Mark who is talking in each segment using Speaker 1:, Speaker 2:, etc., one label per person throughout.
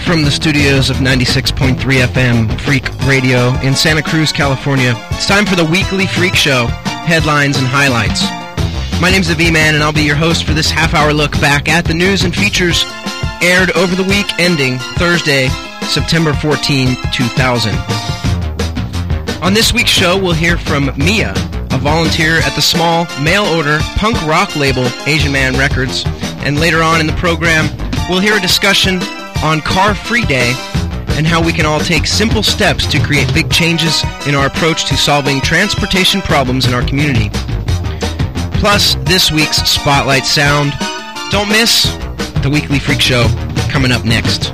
Speaker 1: from the studios of 96.3 FM Freak Radio in Santa Cruz, California. It's time for the weekly Freak Show, headlines and highlights. My name's the V-Man, and I'll be your host for this half-hour look back at the news and features aired over the week ending Thursday, September 14, 2000. On this week's show, we'll hear from Mia, a volunteer at the small, mail-order punk rock label Asian Man Records. And later on in the program, we'll hear a discussion on Car Free Day and how we can all take simple steps to create big changes in our approach to solving transportation problems in our community. Plus, this week's Spotlight Sound. Don't miss the Weekly Freak Show coming up next.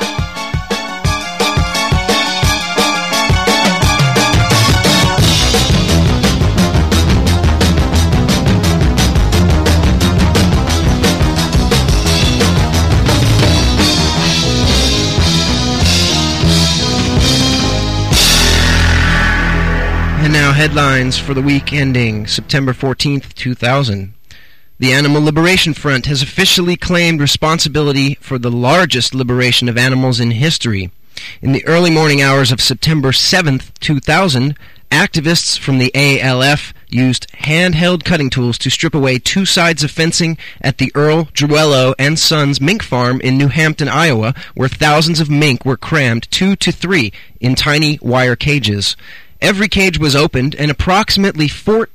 Speaker 1: And now headlines for the week ending September 14th, 2000. The Animal Liberation Front has officially claimed responsibility for the largest liberation of animals in history. In the early morning hours of September 7th, 2000, activists from the ALF used handheld cutting tools to strip away 2 sides of fencing at the Earl Druello and Sons mink farm in New Hampton, Iowa, where thousands of mink were crammed 2 to 3 in tiny wire cages. Every cage was opened, and approximately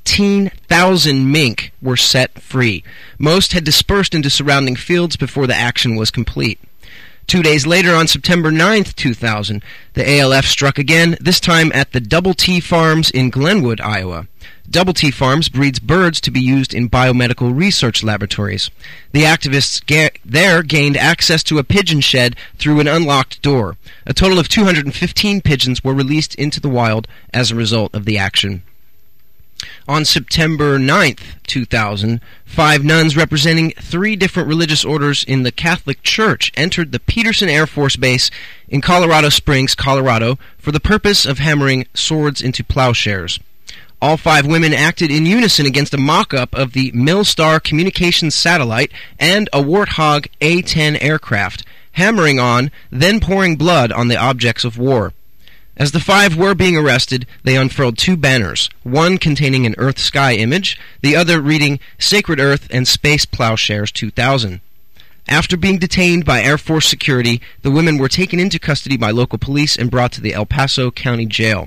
Speaker 1: 14,000 mink were set free. Most had dispersed into surrounding fields before the action was complete. 2 days later, on September 9th, 2000, the ALF struck again, this time at the Double T Farms in Glenwood, Iowa. Double T Farms breeds birds to be used in biomedical research laboratories. The activists there gained access to a pigeon shed through an unlocked door. A total of 215 pigeons were released into the wild as a result of the action. On September 9th, 2000, 5 nuns representing 3 different religious orders in the Catholic Church entered the Peterson Air Force Base in Colorado Springs, Colorado, for the purpose of hammering swords into plowshares. All 5 women acted in unison against a mock-up of the Milstar communications satellite and a Warthog A-10 aircraft, hammering on, then pouring blood on the objects of war. As the 5 were being arrested, they unfurled 2 banners, one containing an Earth-Sky image, the other reading Sacred Earth and Space Plowshares 2000. After being detained by Air Force security, the women were taken into custody by local police and brought to the El Paso County Jail.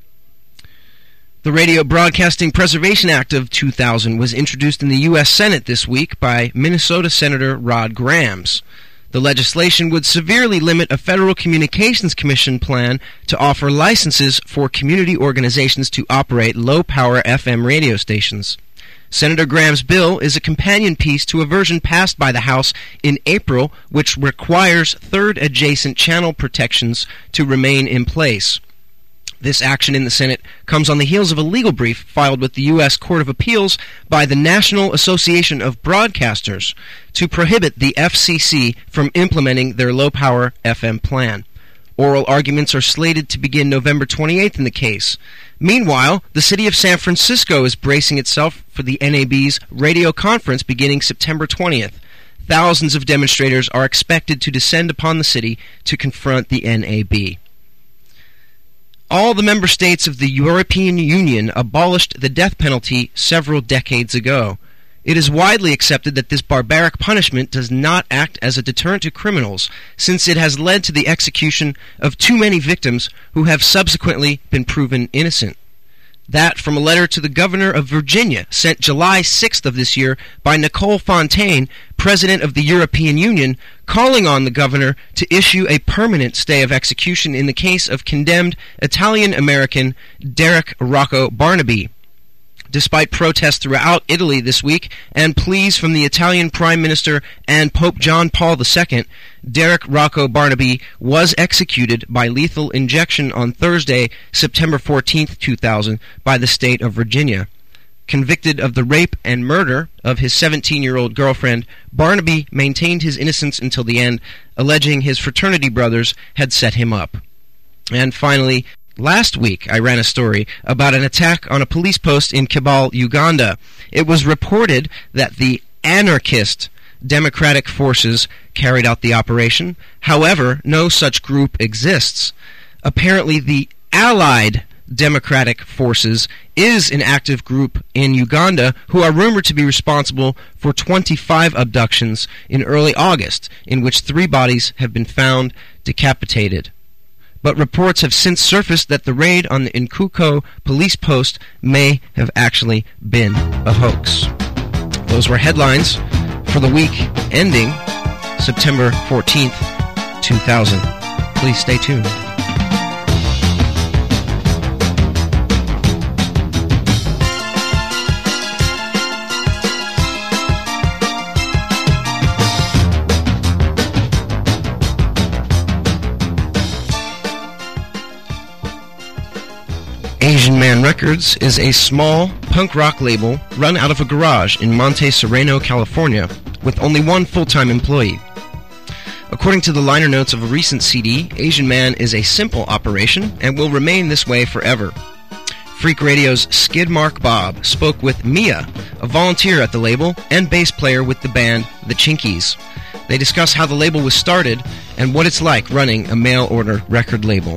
Speaker 1: The Radio Broadcasting Preservation Act of 2000 was introduced in the U.S. Senate this week by Minnesota Senator Rod Grams. The legislation would severely limit a Federal Communications Commission plan to offer licenses for community organizations to operate low-power FM radio stations. Senator Graham's bill is a companion piece to a version passed by the House in April, which requires third adjacent channel protections to remain in place. This action in the Senate comes on the heels of a legal brief filed with the U.S. Court of Appeals by the National Association of Broadcasters to prohibit the FCC from implementing their low-power FM plan. Oral arguments are slated to begin November 28th in the case. Meanwhile, the city of San Francisco is bracing itself for the NAB's radio conference beginning September 20th. Thousands of demonstrators are expected to descend upon the city to confront the NAB. All the member states of the European Union abolished the death penalty several decades ago. It is widely accepted that this barbaric punishment does not act as a deterrent to criminals, since it has led to the execution of too many victims who have subsequently been proven innocent. That from a letter to the governor of Virginia, sent July 6th of this year by Nicole Fontaine, president of the European Union, calling on the governor to issue a permanent stay of execution in the case of condemned Italian-American Derek Rocco Barnaby. Despite protests throughout Italy this week and pleas from the Italian Prime Minister and Pope John Paul II, Derek Rocco Barnaby was executed by lethal injection on Thursday, September 14, 2000, by the state of Virginia. Convicted of the rape and murder of his 17-year-old girlfriend, Barnaby maintained his innocence until the end, alleging his fraternity brothers had set him up. And finally, last week, I ran a story about an attack on a police post in Kabale, Uganda. It was reported that the anarchist Democratic forces carried out the operation. However, no such group exists. Apparently, the Allied Democratic Forces is an active group in Uganda who are rumored to be responsible for 25 abductions in early August, in which 3 bodies have been found decapitated. But reports have since surfaced that the raid on the Nkuko police post may have actually been a hoax. Those were headlines for the week ending September 14th, 2000. Please stay tuned. Asian Man Records is a small punk rock label run out of a garage in Monte Sereno, California, with only one full-time employee. According to the liner notes of a recent CD, Asian Man is a simple operation and will remain this way forever. Freak Radio's Skid Mark Bob spoke with Mia, a volunteer at the label and bass player with the band The Chinkies. They discuss how the label was started and what it's like running a mail-order record label.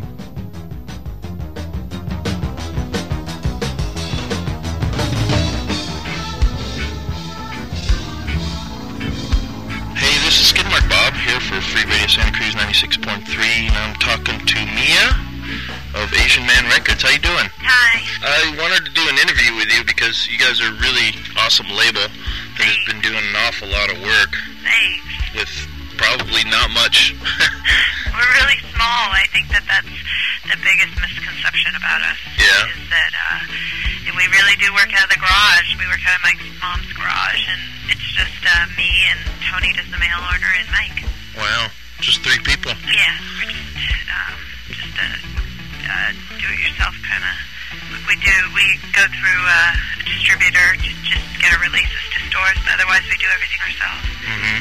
Speaker 2: Santa Cruz 96.3, and I'm talking to Mia of Asian Man Records. How you doing?
Speaker 3: Hi.
Speaker 2: I wanted to do an interview with you because you guys are a really awesome label that has been doing an awful lot of work.
Speaker 3: Thanks.
Speaker 2: With probably not much.
Speaker 3: We're really small. I think that's the biggest misconception about us.
Speaker 2: Yeah.
Speaker 3: Is that we really do work out of the garage. We work out of Mike's mom's garage, and it's just me and Tony does the mail order and Mike.
Speaker 2: Wow. Just 3 people.
Speaker 3: Yeah, we're just a do-it-yourself kind of. We go through a distributor to just get our releases to stores, but otherwise we do everything ourselves.
Speaker 2: Mm-hmm.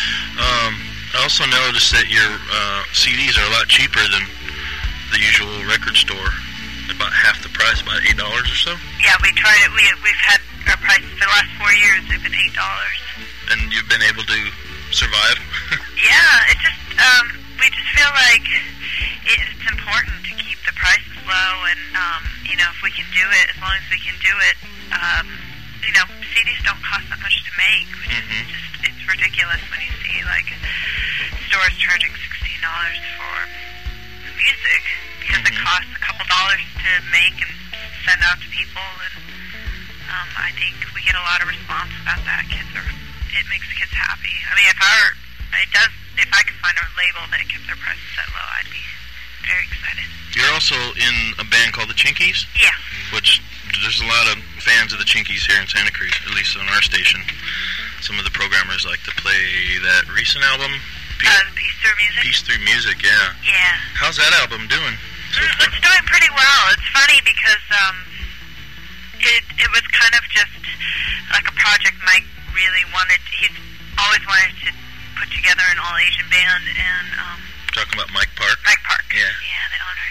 Speaker 2: I also noticed that your CDs are a lot cheaper than the usual record store. About half the price, about $8 or so.
Speaker 3: Yeah, we tried it. We've had our prices for the last 4 years. They've been $8.
Speaker 2: And you've been able to survive?
Speaker 3: Yeah, it just we just feel like it's important to keep the prices low, and if we can do it, as long as we can do it, CDs don't cost that much to make, which is just, it's ridiculous when you see like stores charging $16 for music because it costs a couple dollars to make and send out to people, and I think we get a lot of response about that. It makes kids happy. I mean, if I could find a label that kept their prices that low, I'd be very excited.
Speaker 2: You're also in a band called The Chinkies?
Speaker 3: Yeah.
Speaker 2: Which, there's a lot of fans of The Chinkies here in Santa Cruz, at least on our station. Some of the programmers like to play that recent album.
Speaker 3: Peace Through Music?
Speaker 2: Peace Through Music, yeah.
Speaker 3: Yeah.
Speaker 2: How's that album doing?
Speaker 3: It's doing pretty well. It's funny because it was kind of just like a project Mike really wanted. He's always wanted to put together an all-Asian band, and
Speaker 2: talking about Mike Park?
Speaker 3: Mike Park.
Speaker 2: Yeah.
Speaker 3: Yeah, the owner.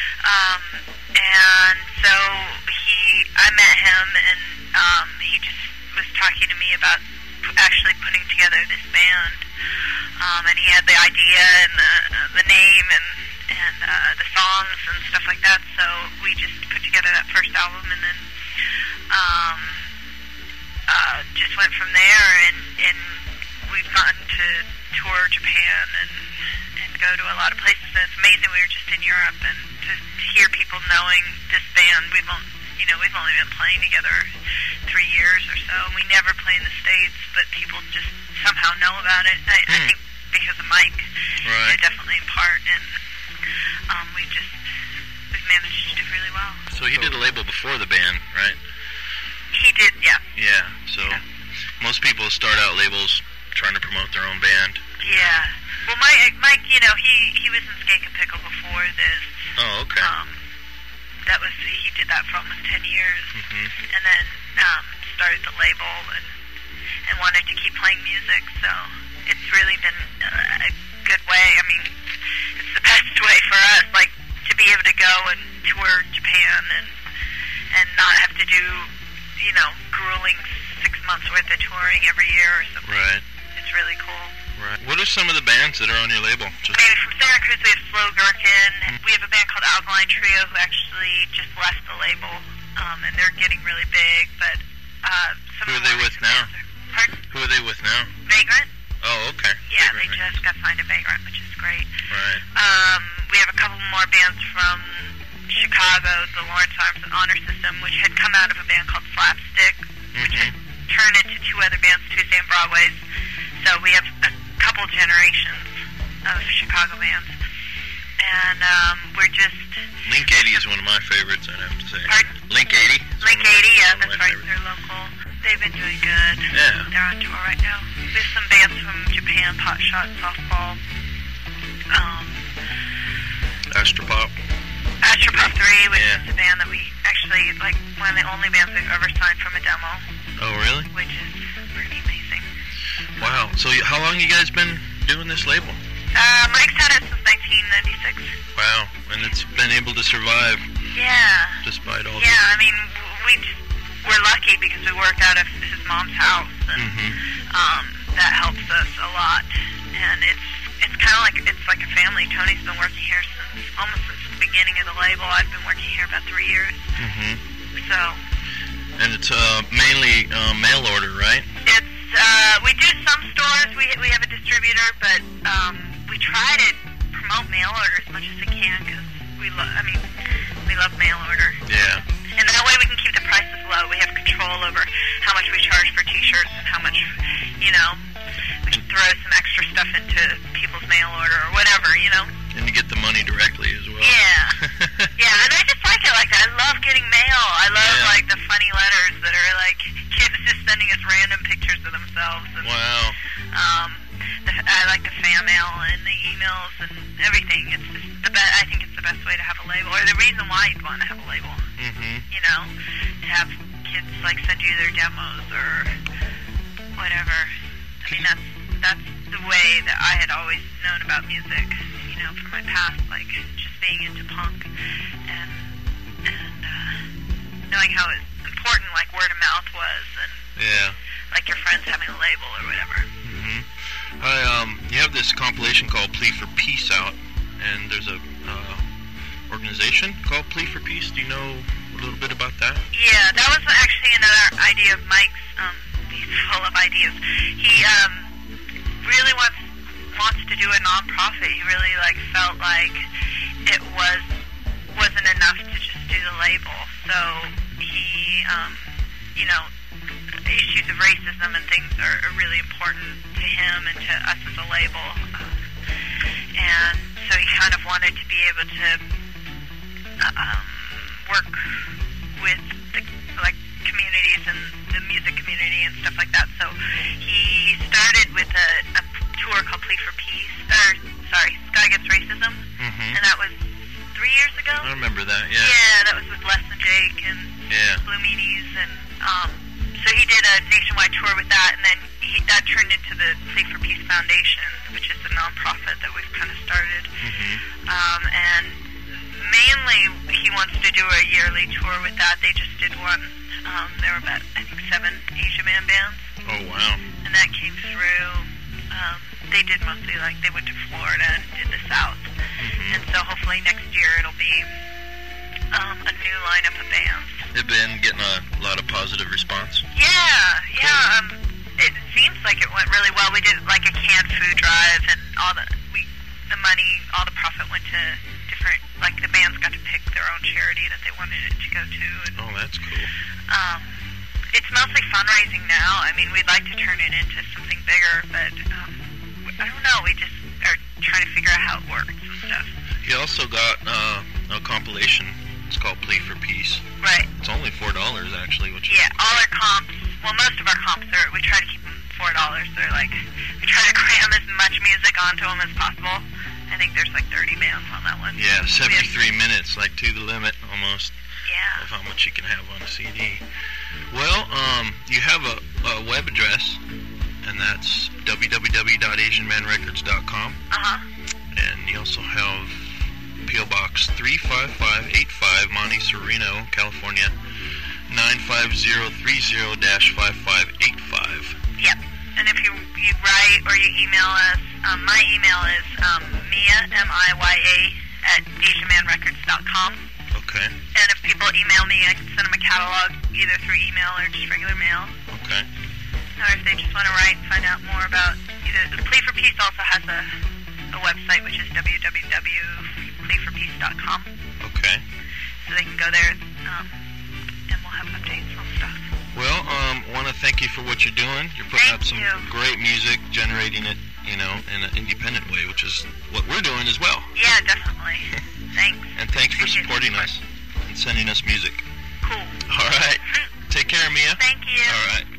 Speaker 3: And so I met him, and he just was talking to me about actually putting together this band. And he had the idea and the name and the songs and stuff like that. So we just put together that first album, and then just went from there. And we've gotten to tour Japan and go to a lot of places. And it's amazing. We were just in Europe, and to hear people knowing this band, we've only been playing together 3 years or so. We never play in the States, but people just somehow know about it. I think because of Mike,
Speaker 2: right.
Speaker 3: Definitely in part, and we've managed to do really well.
Speaker 2: So he did a label before the band, right?
Speaker 3: He did, yeah.
Speaker 2: Yeah. So most people start out labels trying to promote their own band.
Speaker 3: Yeah. Well, Mike, he was in Skank and Pickle before this.
Speaker 2: Oh, okay.
Speaker 3: He did that for almost 10 years, and then started the label and wanted to keep playing music. So it's really been a good way. I mean, it's the best way for us, like to be able to go and tour Japan and not have to do, grueling 6 months worth of touring every year or something.
Speaker 2: Right.
Speaker 3: It's it's really cool.
Speaker 2: Right. What are some of the bands that are on your label?
Speaker 3: Maybe from Santa Cruz we have Slow Gherkin. We have a band called Alkaline Trio who actually just left the label, and they're getting really big. But some
Speaker 2: Who
Speaker 3: of
Speaker 2: are they
Speaker 3: the
Speaker 2: with now?
Speaker 3: Pardon?
Speaker 2: Who are they with now?
Speaker 3: Vagrant.
Speaker 2: Oh, okay.
Speaker 3: Yeah,
Speaker 2: Vagrant
Speaker 3: they just got signed to Vagrant, which is great.
Speaker 2: Right.
Speaker 3: We have a couple more bands from Chicago, the Lawrence Arms and Honor System, which had come out of a band called Slapstick, which had turned into two other bands, Tuesday and Broadway's. So we have a couple generations of Chicago bands. And we're just...
Speaker 2: Link 80 is one of my favorites, I'd have to say.
Speaker 3: Pardon?
Speaker 2: Link 80?
Speaker 3: Link 80, yeah, that's right. They're local. They've been doing good.
Speaker 2: Yeah.
Speaker 3: They're on tour right now. There's some bands from Japan, Pot Shot, Softball.
Speaker 2: Astropop.
Speaker 3: Astropop 3, which is a band that we actually, like, one of the only bands we've ever signed from a demo.
Speaker 2: Oh, really?
Speaker 3: Which is pretty amazing.
Speaker 2: Wow. So how long you guys been doing this label?
Speaker 3: Mike's had it since 1996.
Speaker 2: Wow. And it's been able to survive
Speaker 3: Yeah.
Speaker 2: despite all
Speaker 3: Yeah, I mean, we're lucky because we worked out of his mom's house, and that helps us a lot. And it's kind of like, it's like a family. Tony's been working here almost since the beginning of the label. I've been working here about 3 years. So.
Speaker 2: And it's mainly mail order, right?
Speaker 3: It's we do some stores. We have a distributor, but we try to promote mail order as much as we can because we love mail order.
Speaker 2: Yeah.
Speaker 3: And that way we can keep the prices low. We have control over how much we charge for T-shirts and how much, we can throw some extra stuff into people's mail order or whatever,
Speaker 2: And you get the money directly as well.
Speaker 3: Yeah. Yeah, and I just like it like that. I love getting mail. I love, like, the funny letters that are, like, kids just sending us random pictures of themselves. And,
Speaker 2: Wow.
Speaker 3: I like the fan mail and the emails and everything. It's just I think it's the best way to have a label, or the reason why you'd want to have a label. To have kids, like, send you their demos or whatever. I mean, that's the way that I had always known about music, from my past, like, just being into punk and knowing how important, like, word of mouth was, and like your friends having a label or whatever.
Speaker 2: You have this compilation called Plea for Peace out, and there's a organization called Plea for Peace. Do you know a little bit about that?
Speaker 3: Yeah, that was actually another idea of Mike's. He's full of ideas. He really wants to do a non-profit. He really, like, felt like it wasn't enough to just do the label. So he, issues of racism and things are really important to him and to us as a label. And so he kind of wanted to be able to work with the, like, communities and the music community and stuff like that. So he started with a tour called Plea for Peace, Sky Gets Racism, and that was 3 years ago.
Speaker 2: I remember that, yeah.
Speaker 3: Yeah, that was with Les and Jake and Blue Meanies, and so he did a nationwide tour with that, and then that turned into the Plea for Peace Foundation, which is a nonprofit that we've kind of started. And mainly he wants to do a yearly tour with that. They just did one. There were about, I think, 7 Asia Man bands.
Speaker 2: Oh, wow.
Speaker 3: And that came through. They did mostly, like, they went to Florida and did the South. And so hopefully next year it'll be a new lineup of bands.
Speaker 2: They've been getting a lot of positive response.
Speaker 3: Yeah. It seems like it went really well. We did, like, a canned food drive, and all the money, all the profit went to different, like, the bands got to pick their own charity that they wanted it to go to. And,
Speaker 2: oh, that's cool.
Speaker 3: It's mostly fundraising now. I mean, we'd like to turn it into something bigger, but I don't know. We just are trying to figure out how it works and stuff.
Speaker 2: You also got a compilation. It's called Plea for Peace.
Speaker 3: Right.
Speaker 2: It's only $4, actually. Which
Speaker 3: all our comps, well, most of our comps we try to keep them $4. They're like, we try to cram as much music onto them as possible. I think there's like 30 bands on that one.
Speaker 2: Yeah, 73 minutes, like to the limit almost.
Speaker 3: Yeah.
Speaker 2: Of how much you can have on a CD. Well, you have a web address, and that's www.asianmanrecords.com. And you also have P.O. Box 35585, Monte Sereno, California, 95030-5585.
Speaker 3: Yep. And if you write My email is Mia, M-I-Y-A, at AsiaManRecords.com.
Speaker 2: Okay.
Speaker 3: And if people email me, I can send them a catalog either through email or just regular mail.
Speaker 2: Okay.
Speaker 3: Or if they just want to write and find out more about either... Plea for Peace also has a website, which is www.pleaforpeace.com.
Speaker 2: Okay.
Speaker 3: So they can go there, and we'll have updates on stuff.
Speaker 2: Well, I want to thank you for what you're doing. You're putting
Speaker 3: Thank
Speaker 2: out some
Speaker 3: you.
Speaker 2: great music, generating it, in an independent way, which is what we're doing as well.
Speaker 3: Yeah, definitely. Thanks.
Speaker 2: And thanks for
Speaker 3: Appreciate
Speaker 2: supporting
Speaker 3: the
Speaker 2: us and sending us music.
Speaker 3: Cool.
Speaker 2: All right. Take care, Mia.
Speaker 3: Thank you.
Speaker 2: All right.